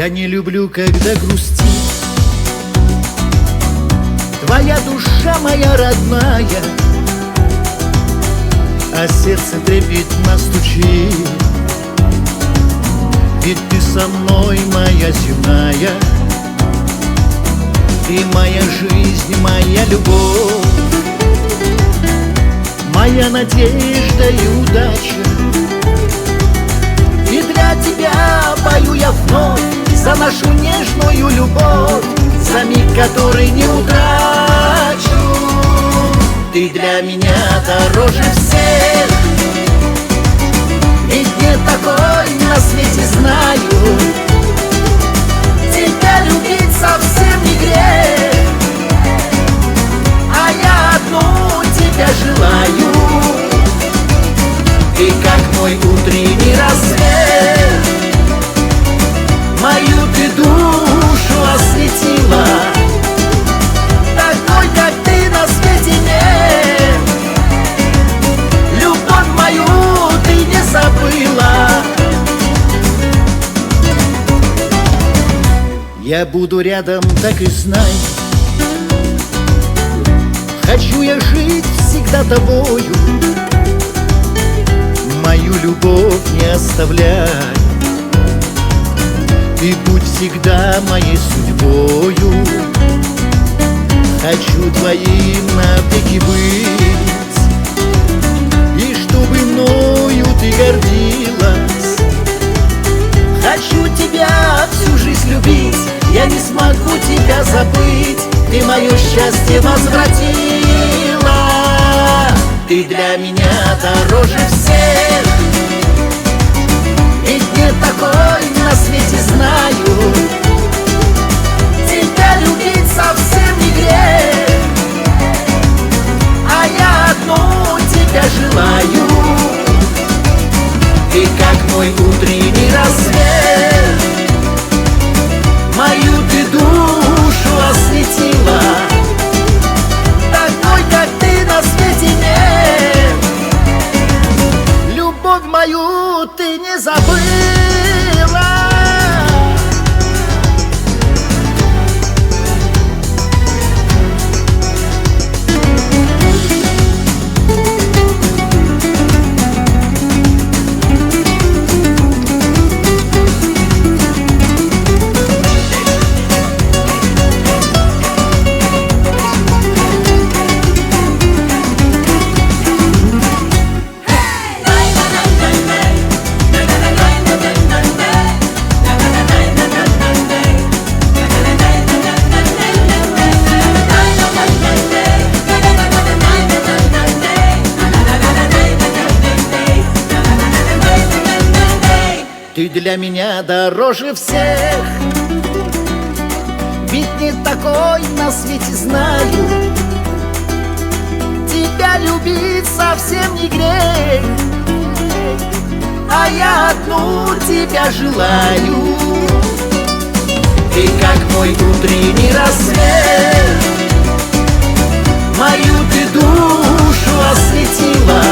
Я не люблю, когда грустит твоя душа моя родная, а сердце трепетно стучит. Ведь ты со мной, моя земная, ты моя жизнь, моя любовь, моя надежда и удача. И для тебя пою я вновь за нашу нежную любовь, за миг, который не утрачу. Ты для меня дороже всех, ведь нет такой на свете, знаю. Тебя любить совсем не грех, а я одну тебя желаю. Ты как мой утренний рассвет, мою ты душу осветила. Такой, как ты, на свете нет. Любовь мою ты не забыла. Я буду рядом, так и знай. Хочу я жить всегда тобою, мою любовь не оставляй. Ты будь всегда моей судьбою. Хочу твоим навеки быть, и чтобы мною ты гордилась. Хочу тебя всю жизнь любить, я не смогу тебя забыть. Ты мое счастье возвратила. Ты для меня дороже всех, ведь нет такой на свете, знаю. Тебя любить совсем не грех, а я одну тебя желаю. Ты как мой утренний рассвет, мою ты душу осветила. Такой, как ты, на свете нет. Любовь мою ты не забыла. Ты для меня дороже всех, ведь нет такой на свете, знаю. Тебя любить совсем не грех, а я одну тебя желаю. Ты как мой утренний рассвет, мою ты душу осветила.